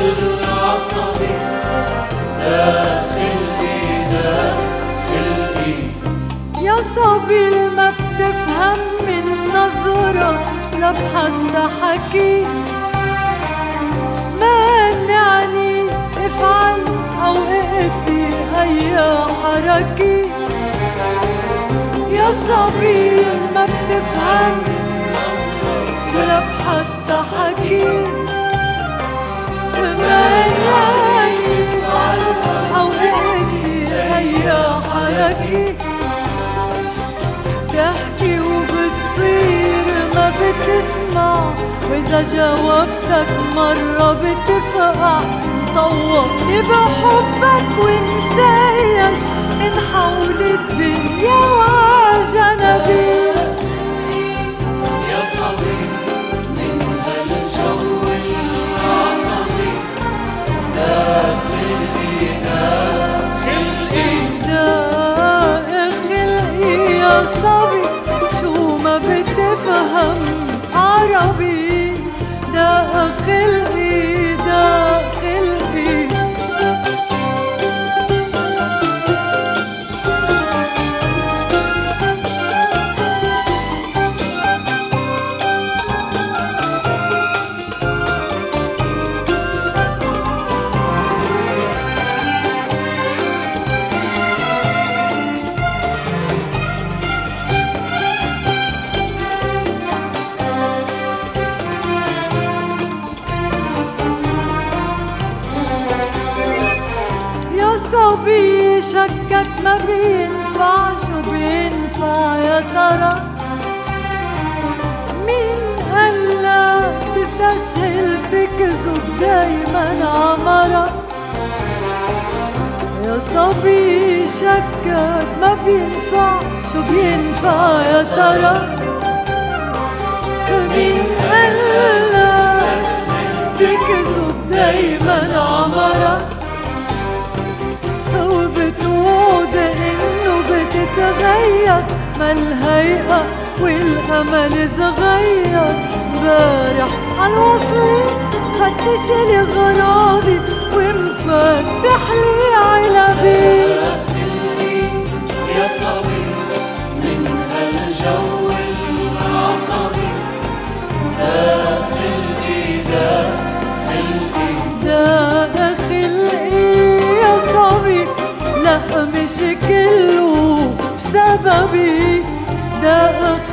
العصبي، ده خلقي ده خلقي. يا صبي ما بتفهم من نظرة لا بحتى حكي، مانعني افعل او ائتي اي حركة. يا صبي ما بتفهم من نظرة لا بحتى حكي، مانعني افعل او ائتي اي حركة. بتحكي وبتصير ما بتسمع، وإذا جاوبتك مرة بتفقع. طوقني بحبك ومسيج من حول الدنيا وجنبي. يا صبي من هالجو العصبي، ده خلقي ده خلقي. ده خلقي يا صبي شو ما بتفهم عربي. ده خلقي ده خلقي. صبي شكك ما بينفع، شو بينفع يا ترى؟ مين قالك تستسهل تكذب دايما عمرة؟ يا صبي شكك ما بينفع، شو بينفع يا ترى؟ مين قالك تكذب دايما عمرة؟ وبتوعد انه بتتغير، ما الهيئة والامل صغير. امبارح عالوصلي فتش لي غراضي ومفتح لي علبي. يا صبي من هالجو العصبي، ده خلقي ده خلقي. ده خلقي يا صبي، لا مش كله بسببي. ده